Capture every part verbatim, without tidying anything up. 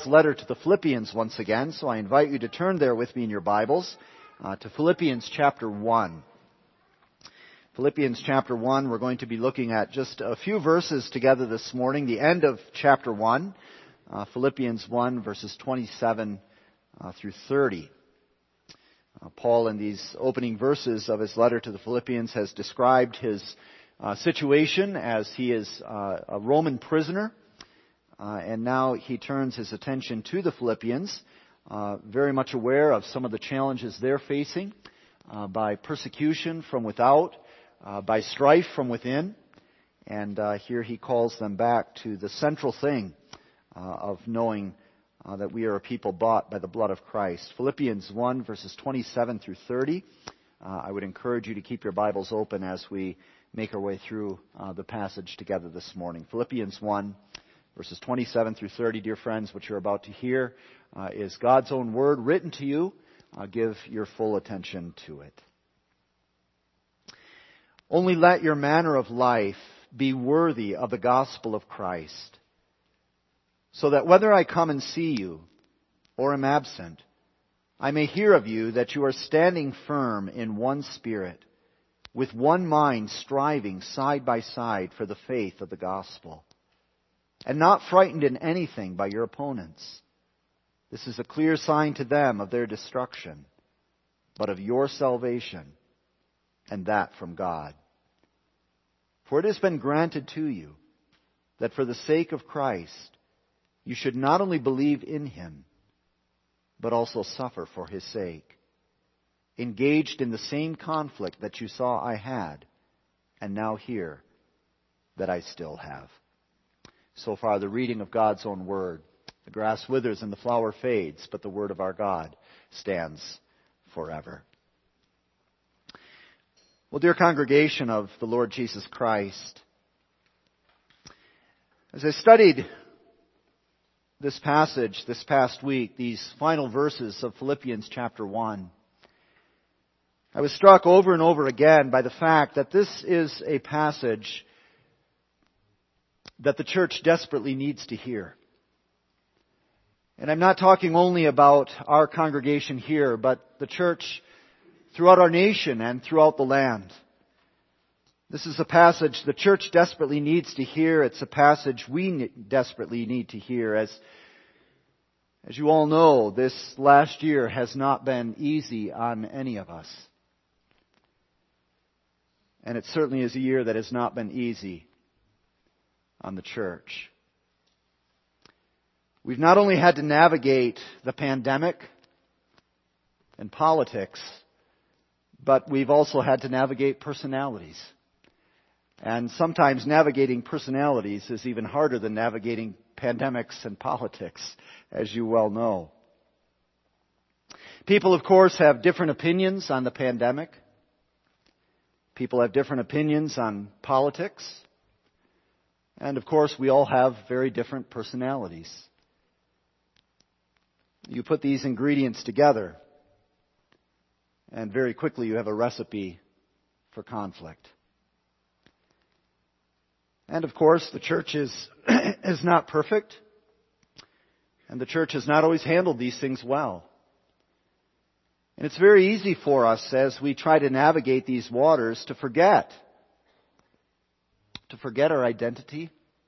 Paul's letter to the Philippians once again, so I invite you to turn there with me in your Bibles uh, to Philippians chapter one. Philippians chapter one, we're going to be looking at just a few verses together this morning, the end of chapter one, uh, Philippians one, verses twenty-seven uh, through thirty. Uh, Paul, in these opening verses of his letter to the Philippians, has described his uh, situation as he is uh, a Roman prisoner. Uh, and now he turns his attention to the Philippians, uh, very much aware of some of the challenges they're facing uh, by persecution from without, uh, by strife from within. And uh, here he calls them back to the central thing uh, of knowing uh, that we are a people bought by the blood of Christ. Philippians one, verses twenty-seven through thirty. Uh, I would encourage you to keep your Bibles open as we make our way through uh, the passage together this morning. Philippians one, verses twenty-seven through thirty, dear friends, what you're about to hear uh, is God's own word written to you. Uh, give your full attention to it. Only let your manner of life be worthy of the gospel of Christ, so that whether I come and see you or am absent, I may hear of you that you are standing firm in one spirit, with one mind striving side by side for the faith of the gospel, and not frightened in anything by your opponents. This is a clear sign to them of their destruction, but of your salvation, and that from God. For it has been granted to you that for the sake of Christ you should not only believe in Him, but also suffer for His sake, engaged in the same conflict that you saw I had, and now hear that I still have. So far, the reading of God's own word. The grass withers and the flower fades, but the word of our God stands forever. Well, dear congregation of the Lord Jesus Christ, as I studied this passage this past week, these final verses of Philippians chapter one, I was struck over and over again by the fact that this is a passage that the church desperately needs to hear. And I'm not talking only about our congregation here, but the church throughout our nation and throughout the land. This is a passage the church desperately needs to hear. It's a passage we desperately need to hear. As, as you all know, this last year has not been easy on any of us. And it certainly is a year that has not been easy on the church. We've not only had to navigate the pandemic and politics, but we've also had to navigate personalities. And sometimes navigating personalities is even harder than navigating pandemics and politics, as you well know. People, of course, have different opinions on the pandemic. People have different opinions on politics. And of course, we all have very different personalities. You put these ingredients together, and very quickly you have a recipe for conflict. And of course, the church is, is not perfect, and the church has not always handled these things well. And it's very easy for us as we try to navigate these waters to forget to forget our identity,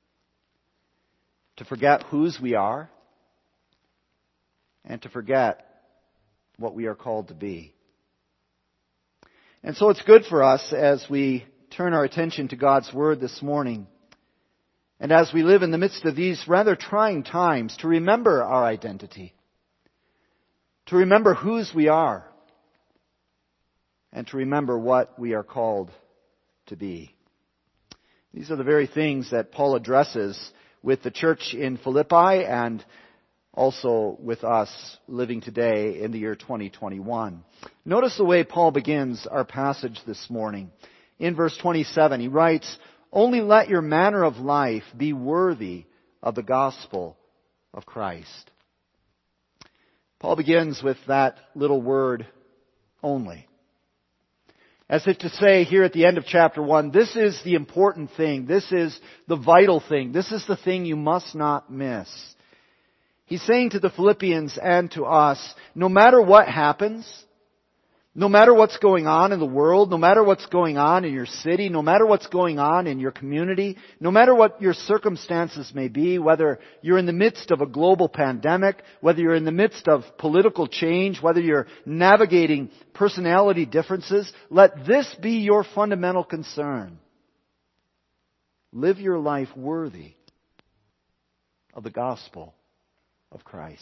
to forget whose we are, and to forget what we are called to be. And so it's good for us as we turn our attention to God's Word this morning, and as we live in the midst of these rather trying times, to remember our identity, to remember whose we are, and to remember what we are called to be. These are the very things that Paul addresses with the church in Philippi and also with us living today in the year twenty twenty-one. Notice the way Paul begins our passage this morning. In verse twenty-seven, he writes, "Only let your manner of life be worthy of the gospel of Christ." Paul begins with that little word, only. As if to say here at the end of chapter one, this is the important thing. This is the vital thing. This is the thing you must not miss. He's saying to the Philippians and to us, no matter what happens, no matter what's going on in the world, no matter what's going on in your city, no matter what's going on in your community, no matter what your circumstances may be, whether you're in the midst of a global pandemic, whether you're in the midst of political change, whether you're navigating personality differences, let this be your fundamental concern. Live your life worthy of the gospel of Christ.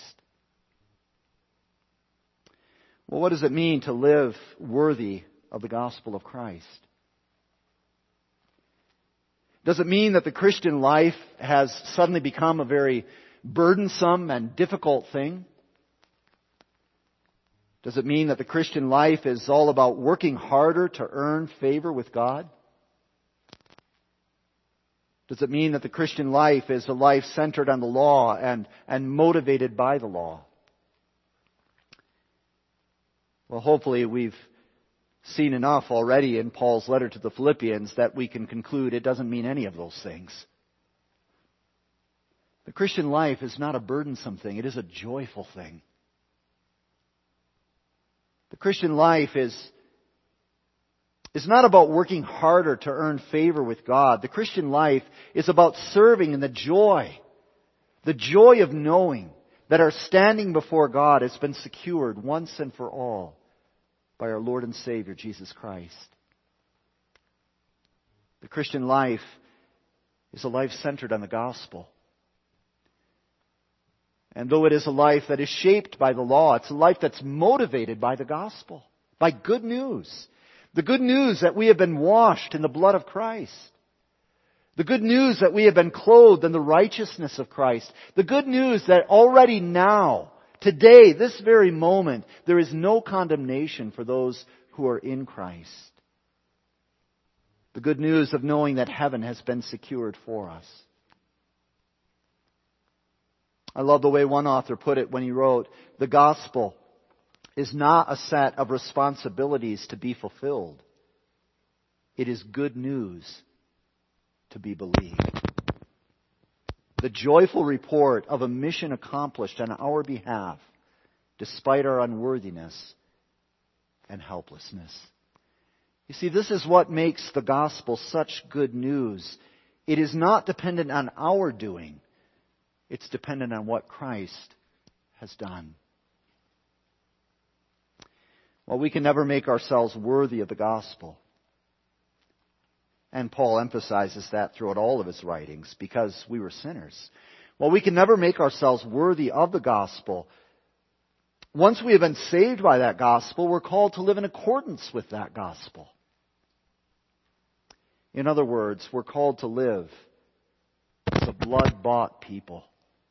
Well, what does it mean to live worthy of the gospel of Christ? Does it mean that the Christian life has suddenly become a very burdensome and difficult thing? Does it mean that the Christian life is all about working harder to earn favor with God? Does it mean that the Christian life is a life centered on the law and, and motivated by the law? Well, hopefully we've seen enough already in Paul's letter to the Philippians that we can conclude it doesn't mean any of those things. The Christian life is not a burdensome thing. It is a joyful thing. The Christian life is, is not about working harder to earn favor with God. The Christian life is about serving in the joy, the joy of knowing that our standing before God has been secured once and for all by our Lord and Savior, Jesus Christ. The Christian life is a life centered on the gospel. And though it is a life that is shaped by the law, it's a life that's motivated by the gospel, by good news. The good news that we have been washed in the blood of Christ. The good news that we have been clothed in the righteousness of Christ. The good news that already now, today, this very moment, there is no condemnation for those who are in Christ. The good news of knowing that heaven has been secured for us. I love the way one author put it when he wrote, "The gospel is not a set of responsibilities to be fulfilled. It is good news to be believed." The joyful report of a mission accomplished on our behalf, despite our unworthiness and helplessness. You see, this is what makes the gospel such good news. It is not dependent on our doing. It's dependent on what Christ has done. Well, we can never make ourselves worthy of the gospel. And Paul emphasizes that throughout all of his writings, because we were sinners. Well, we can never make ourselves worthy of the gospel. Once we have been saved by that gospel, we're called to live in accordance with that gospel. In other words, we're called to live as a blood-bought people.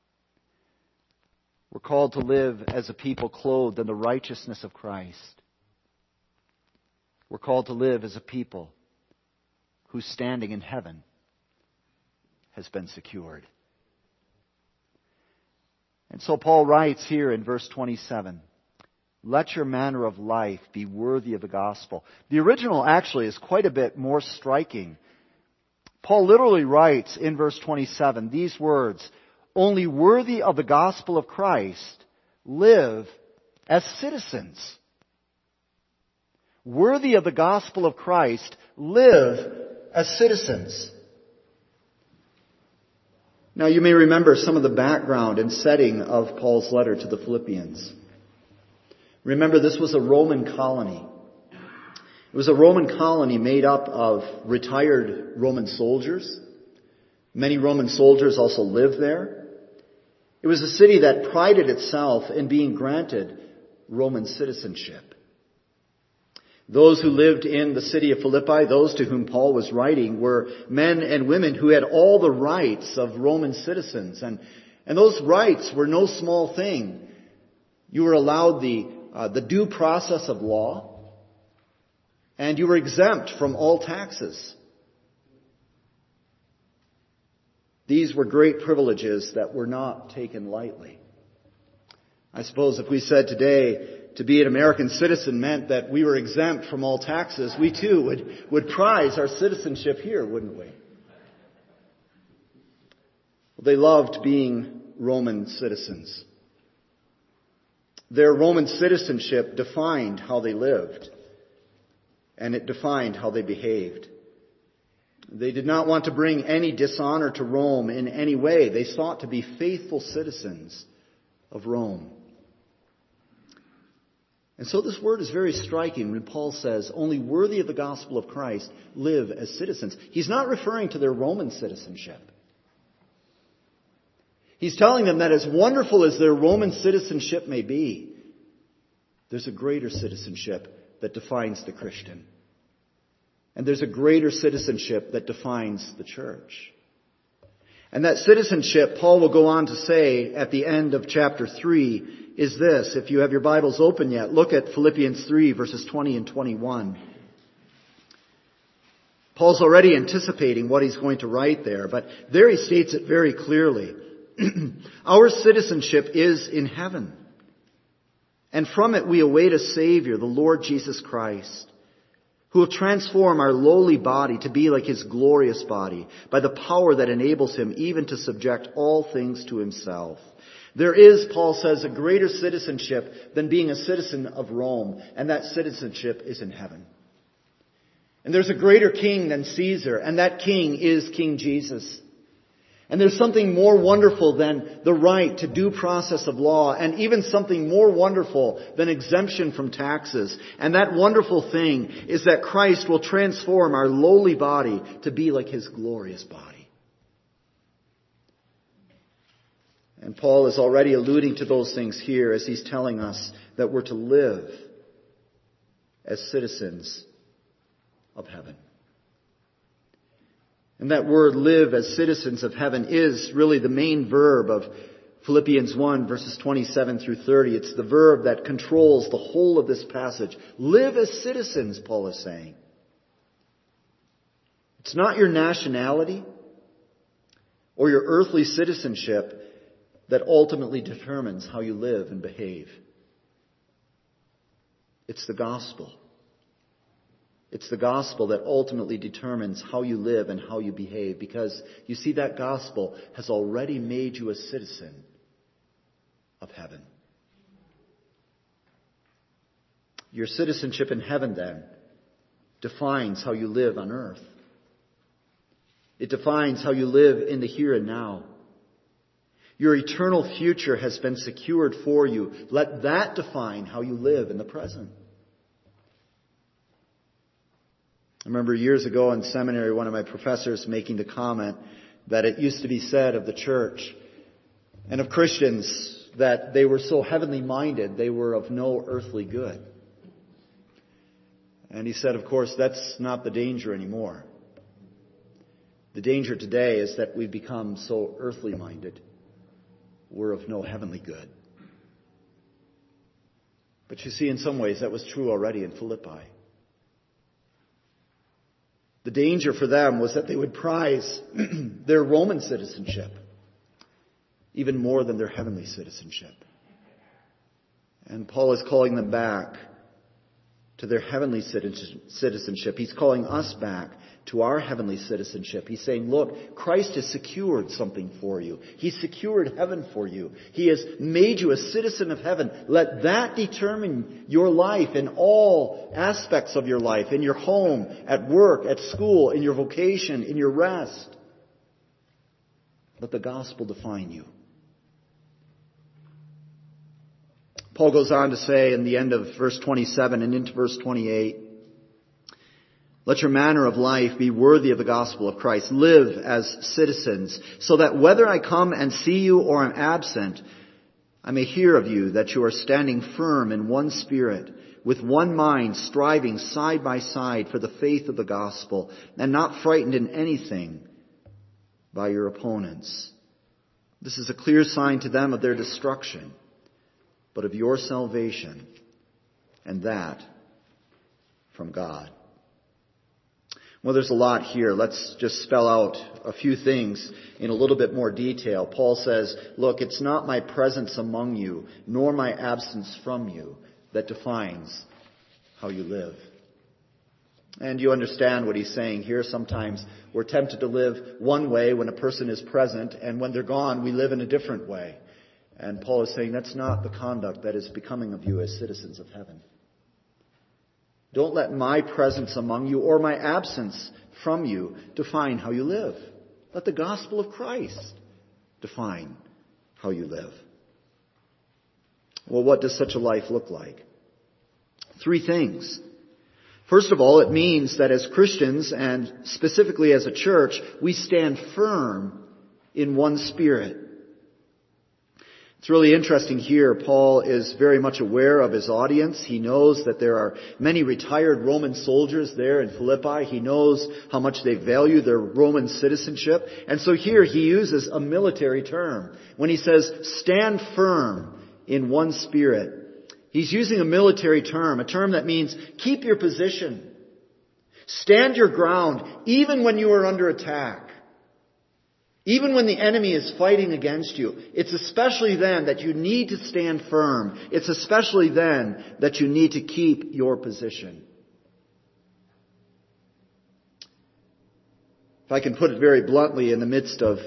We're called to live as a people clothed in the righteousness of Christ. We're called to live as a people whose standing in heaven has been secured. And so Paul writes here in verse twenty-seven, "Let your manner of life be worthy of the gospel." The original actually is quite a bit more striking. Paul literally writes in verse twenty-seven these words, "Only worthy of the gospel of Christ, live as citizens." Worthy of the gospel of Christ, live as citizens. Now you may remember some of the background and setting of Paul's letter to the Philippians. Remember, this was a Roman colony. It was a Roman colony made up of retired Roman soldiers. Many Roman soldiers also lived there. It was a city that prided itself in being granted Roman citizenship. Those who lived in the city of Philippi, those to whom Paul was writing, were men and women who had all the rights of Roman citizens. And, and those rights were no small thing. You were allowed the, uh, the due process of law, and you were exempt from all taxes. These were great privileges that were not taken lightly. I suppose if we said today, to be an American citizen meant that we were exempt from all taxes, we too would, would prize our citizenship here, wouldn't we? Well, they loved being Roman citizens. Their Roman citizenship defined how they lived, and it defined how they behaved. They did not want to bring any dishonor to Rome in any way. They sought to be faithful citizens of Rome. And so this word is very striking when Paul says, only worthy of the gospel of Christ live as citizens. He's not referring to their Roman citizenship. He's telling them that as wonderful as their Roman citizenship may be, there's a greater citizenship that defines the Christian. And there's a greater citizenship that defines the church. And that citizenship, Paul will go on to say at the end of chapter three, is this. If you have your Bibles open yet, look at Philippians three, verses twenty and twenty-one. Paul's already anticipating what he's going to write there, but there he states it very clearly. Our citizenship is in heaven, and from it we await a Savior, the Lord Jesus Christ, who will transform our lowly body to be like His glorious body by the power that enables Him even to subject all things to Himself. There is, Paul says, a greater citizenship than being a citizen of Rome, and that citizenship is in heaven. And there's a greater king than Caesar, and that king is King Jesus. And there's something more wonderful than the right to due process of law, and even something more wonderful than exemption from taxes. And that wonderful thing is that Christ will transform our lowly body to be like His glorious body. And Paul is already alluding to those things here as he's telling us that we're to live as citizens of heaven. And that word live as citizens of heaven is really the main verb of Philippians one, verses twenty-seven through thirty. It's the verb that controls the whole of this passage. Live as citizens, Paul is saying. It's not your nationality or your earthly citizenship that ultimately determines how you live and behave. It's the gospel. It's the gospel that ultimately determines how you live and how you behave, because you see, that gospel has already made you a citizen of heaven. Your citizenship in heaven, then, defines how you live on earth. It defines how you live in the here and now. Your eternal future has been secured for you. Let that define how you live in the present. I remember years ago in seminary, one of my professors making the comment that it used to be said of the church and of Christians that they were so heavenly minded, they were of no earthly good. And he said, of course, that's not the danger anymore. The danger today is that we've become so earthly minded, we're of no heavenly good. But you see, in some ways, that was true already in Philippi. The danger for them was that they would prize their Roman citizenship even more than their heavenly citizenship. And Paul is calling them back to their heavenly citizenship. He's calling us back to our heavenly citizenship. He's saying, look, Christ has secured something for you. He's secured heaven for you. He has made you a citizen of heaven. Let that determine your life in all aspects of your life, in your home, at work, at school, in your vocation, in your rest. Let the gospel define you. Paul goes on to say in the end of verse twenty-seven and into verse twenty-eight, let your manner of life be worthy of the gospel of Christ. Live as citizens, so that whether I come and see you or am absent, I may hear of you that you are standing firm in one spirit, with one mind, striving side by side for the faith of the gospel, and not frightened in anything by your opponents. This is a clear sign to them of their destruction, but of your salvation, and that from God. Well, there's a lot here. Let's just spell out a few things in a little bit more detail. Paul says, look, it's not my presence among you, nor my absence from you, that defines how you live. And you understand what he's saying here. Sometimes we're tempted to live one way when a person is present, and when they're gone, we live in a different way. And Paul is saying that's not the conduct that is becoming of you as citizens of heaven. Don't let my presence among you or my absence from you define how you live. Let the gospel of Christ define how you live. Well, what does such a life look like? Three things. First of all, it means that as Christians, and specifically as a church, we stand firm in one spirit. It's really interesting here. Paul is very much aware of his audience. He knows that there are many retired Roman soldiers there in Philippi. He knows how much they value their Roman citizenship. And so here he uses a military term. When he says, stand firm in one spirit, he's using a military term, a term that means keep your position. Stand your ground, even when you are under attack. Even when the enemy is fighting against you. It's especially then that you need to stand firm. It's especially then that you need to keep your position. If I can put it very bluntly, in the midst of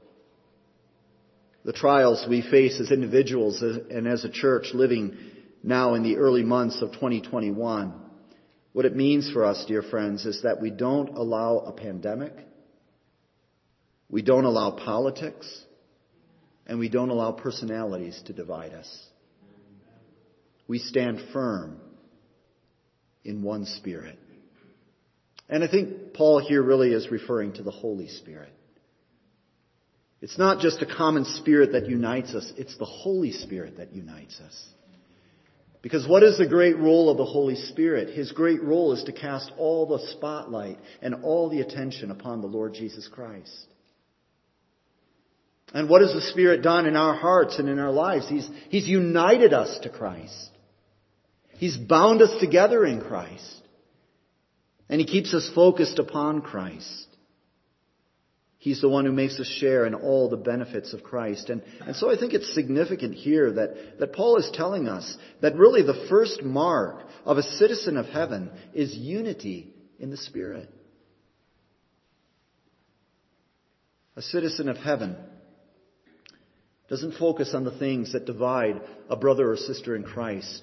the trials we face as individuals and as a church living now in the early months of twenty twenty-one, what it means for us, dear friends, is that we don't allow a pandemic, we don't allow politics, and we don't allow personalities to divide us. We stand firm in one spirit. And I think Paul here really is referring to the Holy Spirit. It's not just a common spirit that unites us, it's the Holy Spirit that unites us. Because what is the great role of the Holy Spirit? His great role is to cast all the spotlight and all the attention upon the Lord Jesus Christ. And what has the Spirit done in our hearts and in our lives? He's, he's united us to Christ. He's bound us together in Christ. And He keeps us focused upon Christ. He's the one who makes us share in all the benefits of Christ. And, and so I think it's significant here that, that Paul is telling us that really the first mark of a citizen of heaven is unity in the Spirit. A citizen of heaven doesn't focus on the things that divide a brother or sister in Christ.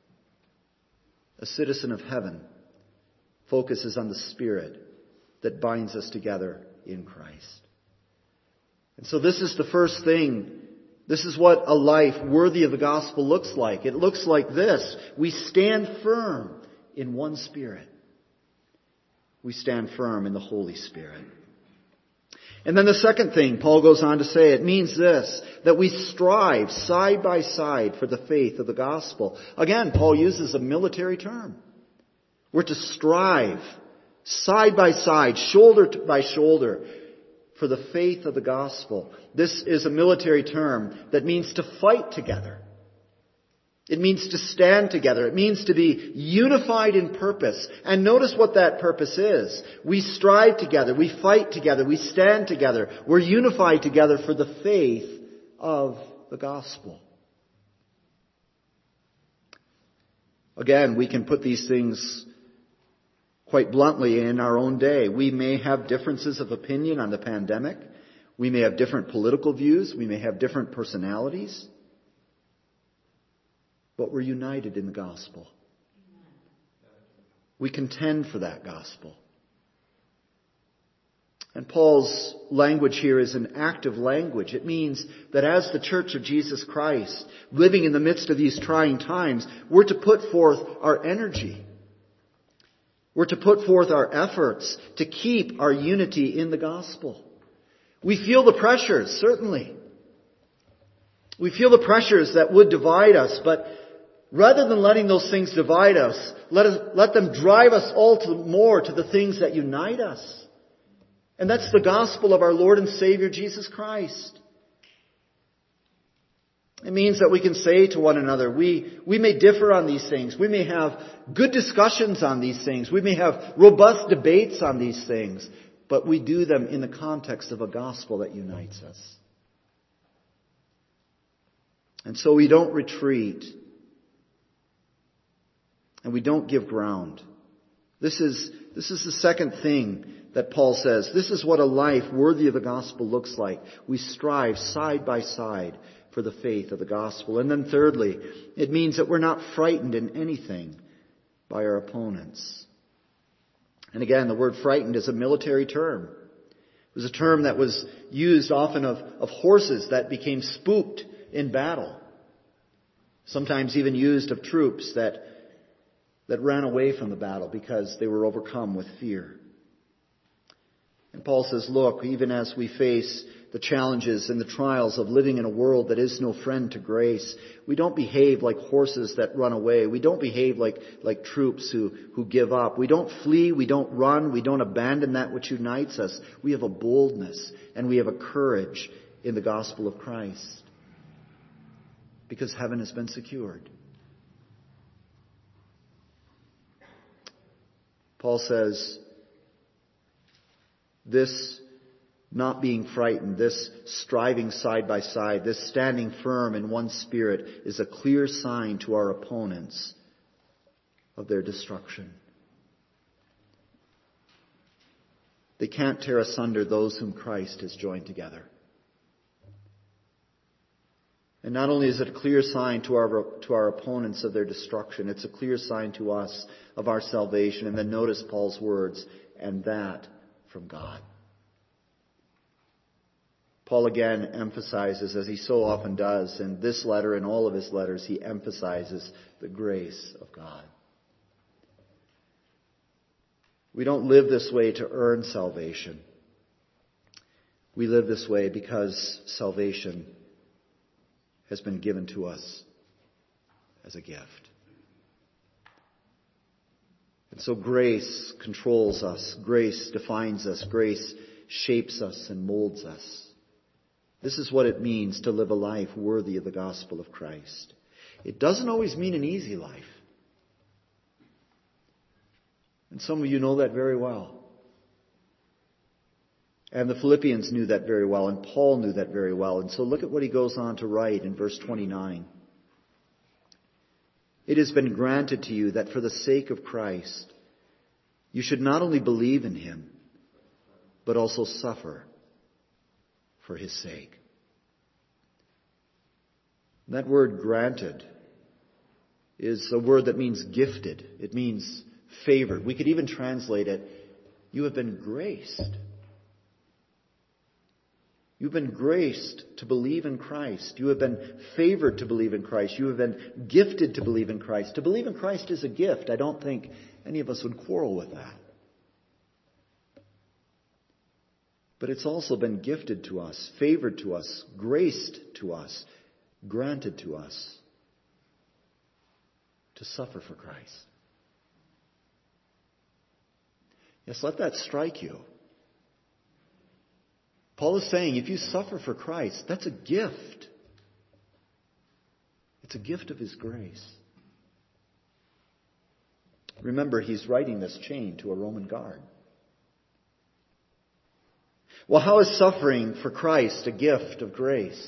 A citizen of heaven focuses on the Spirit that binds us together in Christ. And so this is the first thing. This is what a life worthy of the gospel looks like. It looks like this. We stand firm in one Spirit. We stand firm in the Holy Spirit. And then the second thing Paul goes on to say, it means this, that we strive side by side for the faith of the gospel. Again, Paul uses a military term. We're to strive side by side, shoulder by shoulder, for the faith of the gospel. This is a military term that means to fight together. It means to stand together. It means to be unified in purpose. And notice what that purpose is. We strive together. We fight together. We stand together. We're unified together for the faith of the gospel. Again, we can put these things quite bluntly in our own day. We may have differences of opinion on the pandemic. We may have different political views. We may have different personalities. But we're united in the gospel. We contend for that gospel. And Paul's language here is an active language. It means that as the Church of Jesus Christ, living in the midst of these trying times, we're to put forth our energy. We're to put forth our efforts to keep our unity in the gospel. We feel the pressures, certainly. We feel the pressures that would divide us, but rather than letting those things divide us, let us, let them drive us all to more to the things that unite us. And that's the gospel of our Lord and Savior Jesus Christ. It means that we can say to one another, we, we may differ on these things. We may have good discussions on these things. We may have robust debates on these things. But we do them in the context of a gospel that unites us. And so we don't retreat. And we don't give ground. This is, this is the second thing that Paul says. This is what a life worthy of the gospel looks like. We strive side by side for the faith of the gospel. And then thirdly, it means that we're not frightened in anything by our opponents. And again, the word frightened is a military term. It was a term that was used often of, of horses that became spooked in battle. Sometimes even used of troops that, that ran away from the battle because they were overcome with fear. And Paul says, look, even as we face the challenges and the trials of living in a world that is no friend to grace, we don't behave like horses that run away. We don't behave like, like troops who, who give up. We don't flee. We don't run. We don't abandon that which unites us. We have a boldness and we have a courage in the gospel of Christ because heaven has been secured. Paul says, this not being frightened, this striving side by side, this standing firm in one spirit is a clear sign to our opponents of their destruction. They can't tear asunder those whom Christ has joined together. And not only is it a clear sign to our, to our opponents of their destruction, it's a clear sign to us of our salvation. And then notice Paul's words, and that from God. Paul again emphasizes, as he so often does in this letter and all of his letters, he emphasizes the grace of God. We don't live this way to earn salvation. We live this way because salvation has been given to us as a gift. And so grace controls us. Grace defines us. Grace shapes us and molds us. This is what it means to live a life worthy of the gospel of Christ. It doesn't always mean an easy life. And some of you know that very well. And the Philippians knew that very well, and Paul knew that very well. And so look at what he goes on to write in verse twenty-nine. It has been granted to you that for the sake of Christ, you should not only believe in him, but also suffer for his sake. That word granted is a word that means gifted. It means favored. We could even translate it, you have been graced. You've been graced to believe in Christ. You have been favored to believe in Christ. You have been gifted to believe in Christ. To believe in Christ is a gift. I don't think any of us would quarrel with that. But it's also been gifted to us, favored to us, graced to us, granted to us to suffer for Christ. Yes, let that strike you. Paul is saying if you suffer for Christ, that's a gift. It's a gift of his grace. Remember, he's writing this chain to a Roman guard. Well, how is suffering for Christ a gift of grace?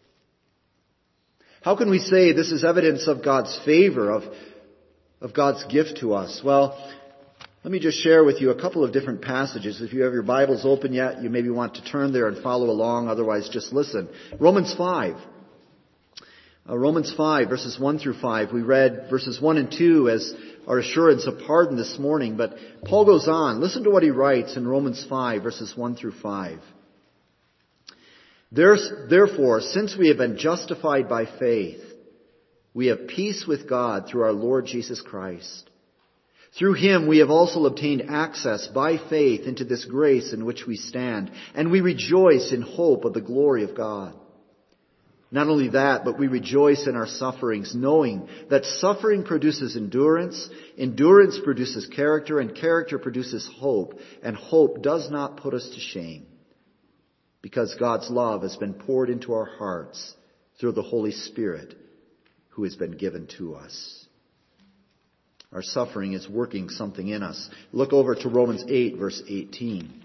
How can we say this is evidence of God's favor, of, of God's gift to us? Well, let me just share with you a couple of different passages. If you have your Bibles open yet, you maybe want to turn there and follow along. Otherwise, just listen. Romans five. Uh, Romans five, verses one through five. We read verses one and two as our assurance of pardon this morning. But Paul goes on. Listen to what he writes in Romans five, verses one through five. There's, therefore, since we have been justified by faith, we have peace with God through our Lord Jesus Christ. Through him we have also obtained access by faith into this grace in which we stand, and we rejoice in hope of the glory of God. Not only that, but we rejoice in our sufferings, knowing that suffering produces endurance, endurance produces character, and character produces hope, and hope does not put us to shame, because God's love has been poured into our hearts through the Holy Spirit who has been given to us. Our suffering is working something in us. Look over to Romans eight, verse eighteen.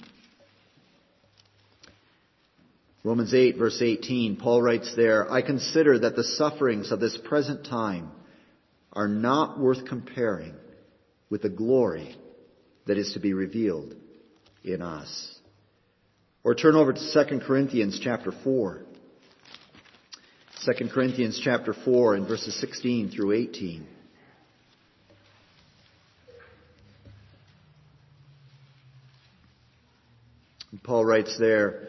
Romans eight, verse eighteen, Paul writes there, I consider that the sufferings of this present time are not worth comparing with the glory that is to be revealed in us. Or turn over to Second Corinthians chapter four. Second Corinthians chapter four and verses sixteen through eighteen. And Paul writes there,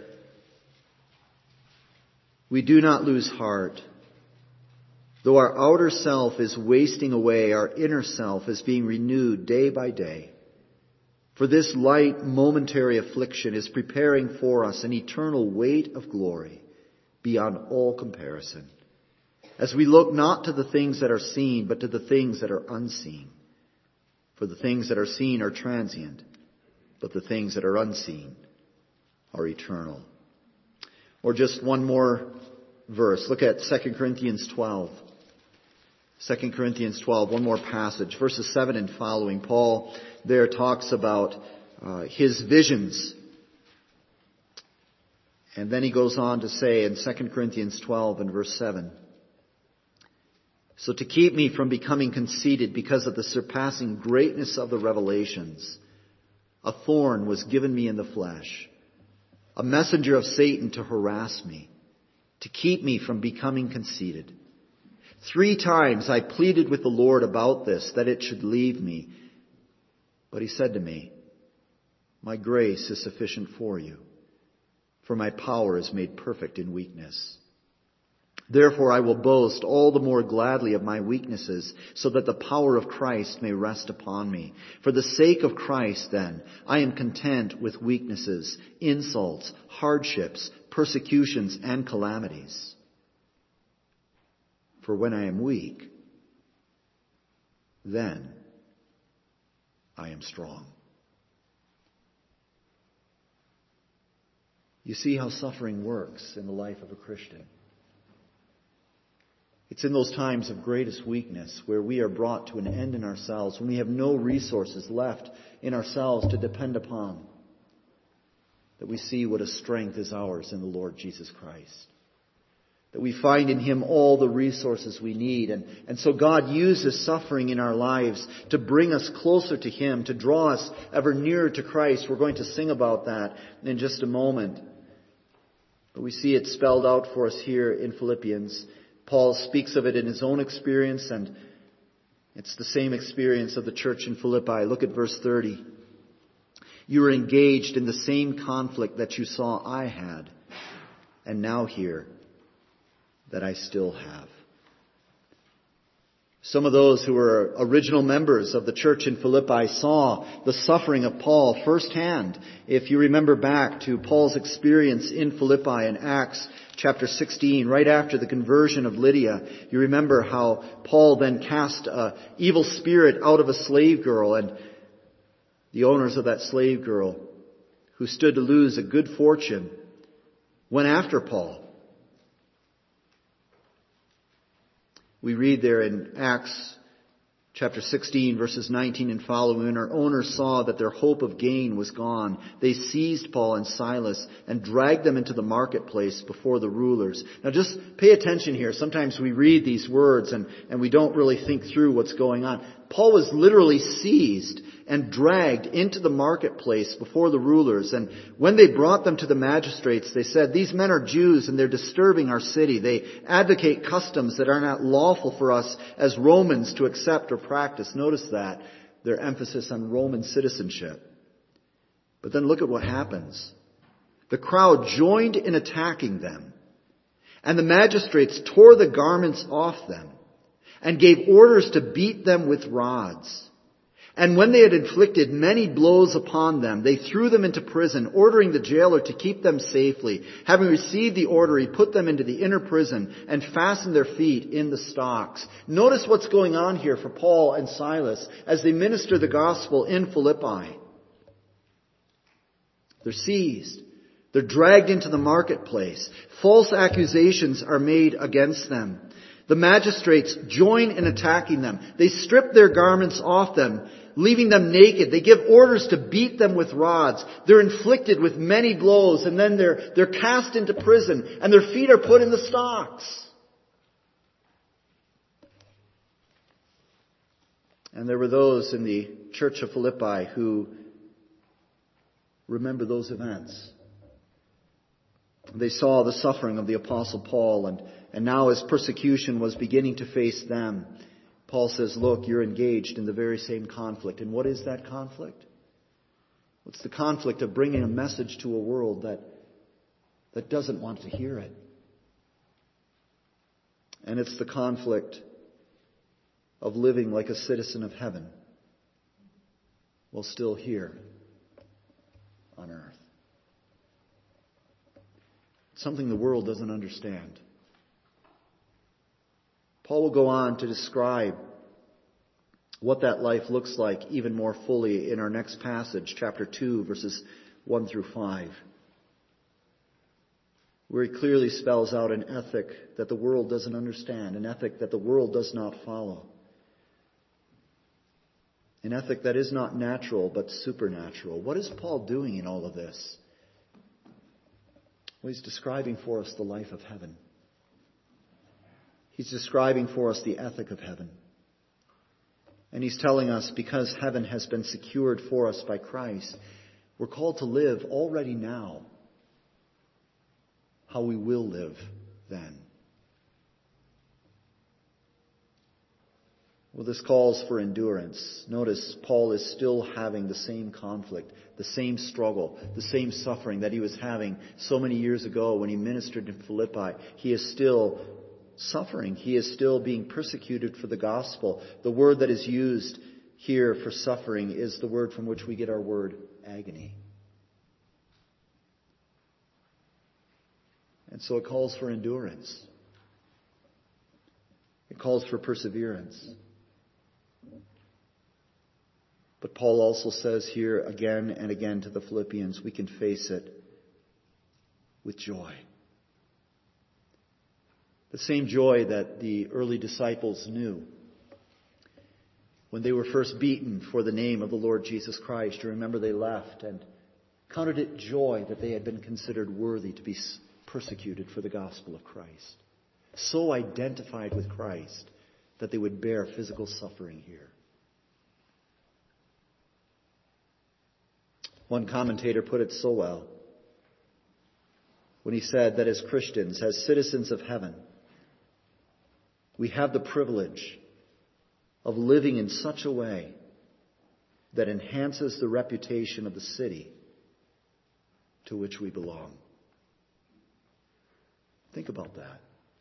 "We do not lose heart. Though our outer self is wasting away, our inner self is being renewed day by day. For this light momentary affliction is preparing for us an eternal weight of glory beyond all comparison, as we look not to the things that are seen, but to the things that are unseen. For the things that are seen are transient, but the things that are unseen are eternal." Or just one more verse. Look at Second Corinthians twelve. Second Corinthians twelve, one more passage. Verses seven and following. Paul there talks about uh, his visions. And then he goes on to say in Second Corinthians twelve and verse seven, "So to keep me from becoming conceited because of the surpassing greatness of the revelations, a thorn was given me in the flesh, a messenger of Satan to harass me, to keep me from becoming conceited. Three times I pleaded with the Lord about this, that it should leave me. But he said to me, 'My grace is sufficient for you, for my power is made perfect in weakness. Therefore I will boast all the more gladly of my weaknesses, so that the power of Christ may rest upon me. For the sake of Christ, then, I am content with weaknesses, insults, hardships, persecutions, and calamities. For when I am weak, then I am strong.'" You see how suffering works in the life of a Christian. It's in those times of greatest weakness where we are brought to an end in ourselves, when we have no resources left in ourselves to depend upon, that we see what a strength is ours in the Lord Jesus Christ. That we find in Him all the resources we need. And, and so God uses suffering in our lives to bring us closer to Him, to draw us ever nearer to Christ. We're going to sing about that in just a moment. But we see it spelled out for us here in Philippians. Paul speaks of it in his own experience, and it's the same experience of the church in Philippi. Look at verse thirty. "You were engaged in the same conflict that you saw I had, and now hear that I still have." Some of those who were original members of the church in Philippi saw the suffering of Paul firsthand. If you remember back to Paul's experience in Philippi in Acts chapter sixteen, right after the conversion of Lydia, you remember how Paul then cast an evil spirit out of a slave girl, and the owners of that slave girl, who stood to lose a good fortune, went after Paul. We read there in Acts chapter sixteen, verses nineteen and following, "When our owners saw that their hope of gain was gone, they seized Paul and Silas and dragged them into the marketplace before the rulers." Now just pay attention here. Sometimes we read these words and, and we don't really think through what's going on. Paul was literally seized and dragged into the marketplace before the rulers. And when they brought them to the magistrates, they said, "These men are Jews and they're disturbing our city. They advocate customs that are not lawful for us as Romans to accept or practice." Notice that, their emphasis on Roman citizenship. But then look at what happens. The crowd joined in attacking them, and the magistrates tore the garments off them and gave orders to beat them with rods. And when they had inflicted many blows upon them, they threw them into prison, ordering the jailer to keep them safely. Having received the order, he put them into the inner prison and fastened their feet in the stocks. Notice what's going on here for Paul and Silas as they minister the gospel in Philippi. They're seized. They're dragged into the marketplace. False accusations are made against them. The magistrates join in attacking them. They strip their garments off them, leaving them naked. They give orders to beat them with rods. They're inflicted with many blows, and then they're, they're cast into prison, and their feet are put in the stocks. And there were those in the church of Philippi who remember those events. They saw the suffering of the Apostle Paul, and, and now as persecution was beginning to face them, Paul says, look, you're engaged in the very same conflict. And what is that conflict? What's the conflict of bringing a message to a world that, that doesn't want to hear it? And it's the conflict of living like a citizen of heaven while still here on earth. It's something the world doesn't understand. Paul will go on to describe what that life looks like even more fully in our next passage, chapter two, verses one through five, where he clearly spells out an ethic that the world doesn't understand, an ethic that the world does not follow, an ethic that is not natural but supernatural. What is Paul doing in all of this? Well, he's describing for us the life of heaven. He's describing for us the ethic of heaven. And he's telling us because heaven has been secured for us by Christ, we're called to live already now how we will live then. Well, this calls for endurance. Notice Paul is still having the same conflict, the same struggle, the same suffering that he was having so many years ago when he ministered in Philippi. He is still suffering. He is still being persecuted for the gospel. The word that is used here for suffering is the word from which we get our word agony. And so it calls for endurance. It calls for perseverance. But Paul also says here again and again to the Philippians, we can face it with joy. The same joy that the early disciples knew when they were first beaten for the name of the Lord Jesus Christ. You remember they left and counted it joy that they had been considered worthy to be persecuted for the gospel of Christ. So identified with Christ that they would bear physical suffering here. One commentator put it so well when he said that as Christians, as citizens of heaven, we have the privilege of living in such a way that enhances the reputation of the city to which we belong. Think about that.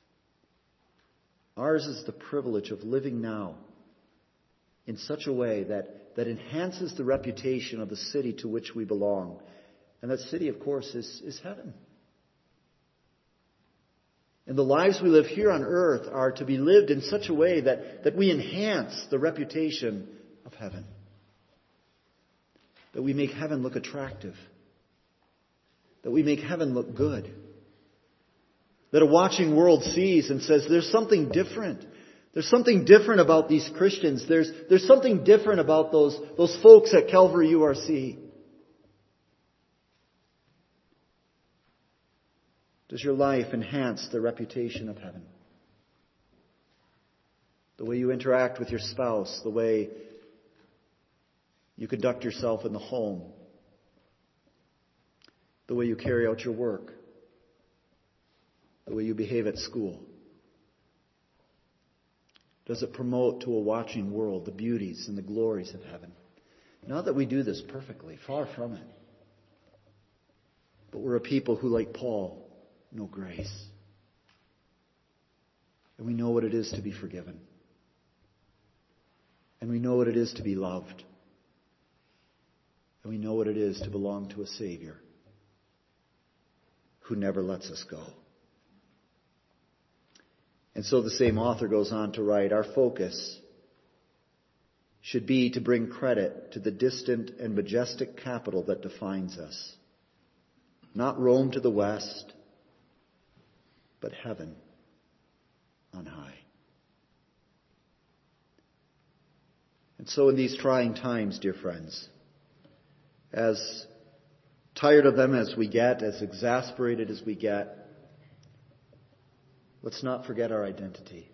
Ours is the privilege of living now in such a way that, that enhances the reputation of the city to which we belong. And that city, of course, is, is heaven. And the lives we live here on earth are to be lived in such a way that, that we enhance the reputation of heaven. That we make heaven look attractive. That we make heaven look good. That a watching world sees and says, there's something different. There's something different about these Christians. There's, there's something different about those, those folks at Calvary U R C. Does your life enhance the reputation of heaven? The way you interact with your spouse, the way you conduct yourself in the home, the way you carry out your work, the way you behave at school. Does it promote to a watching world the beauties and the glories of heaven? Not that we do this perfectly, far from it. But we're a people who, like Paul, know grace. And we know what it is to be forgiven. And we know what it is to be loved. And we know what it is to belong to a Savior who never lets us go. And so the same author goes on to write, our focus should be to bring credit to the distant and majestic capital that defines us. Not Rome to the west, but heaven on high. And so in these trying times, dear friends, as tired of them as we get, as exasperated as we get, let's not forget our identity.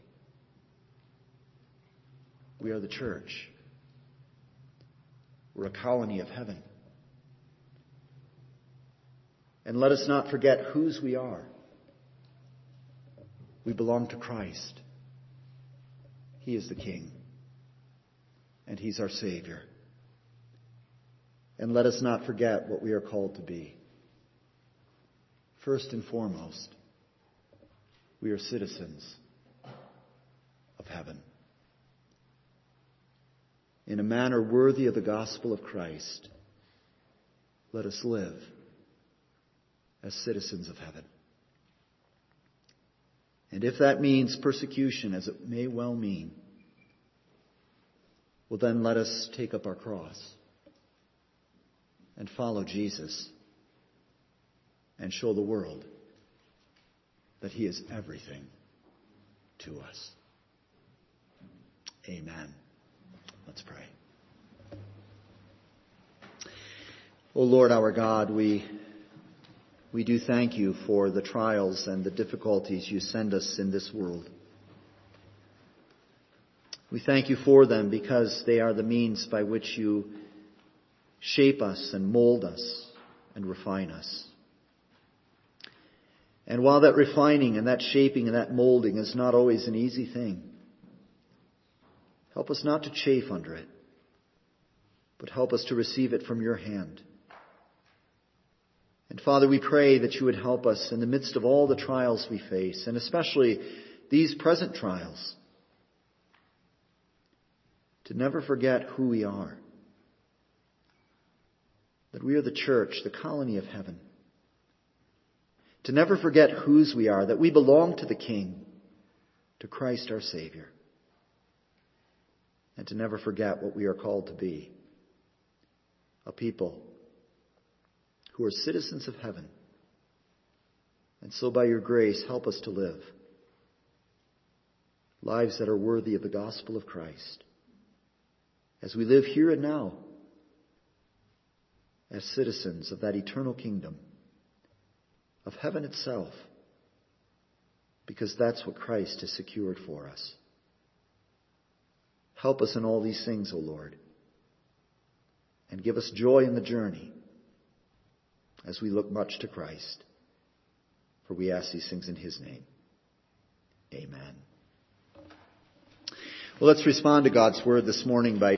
We are the church. We're a colony of heaven. And let us not forget whose we are. We belong to Christ. He is the King. And He's our Savior. And let us not forget what we are called to be. First and foremost, we are citizens of heaven. In a manner worthy of the gospel of Christ, let us live as citizens of heaven. And if that means persecution, as it may well mean, well then let us take up our cross and follow Jesus and show the world that He is everything to us. Amen. Let's pray. O Lord our God, we we do thank You for the trials and the difficulties You send us in this world. We thank You for them because they are the means by which You shape us and mold us and refine us. And while that refining and that shaping and that molding is not always an easy thing, help us not to chafe under it, but help us to receive it from Your hand. And Father, we pray that You would help us in the midst of all the trials we face, and especially these present trials, to never forget who we are. That we are the church, the colony of heaven. To never forget whose we are, that we belong to the King, to Christ our Savior. And to never forget what we are called to be. A people who are citizens of heaven. And so by Your grace, help us to live lives that are worthy of the gospel of Christ. As we live here and now, as citizens of that eternal kingdom, of heaven itself, because that's what Christ has secured for us. Help us in all these things, O Lord, and give us joy in the journey as we look much to Christ. For we ask these things in His name. Amen. Well, let's respond to God's word this morning by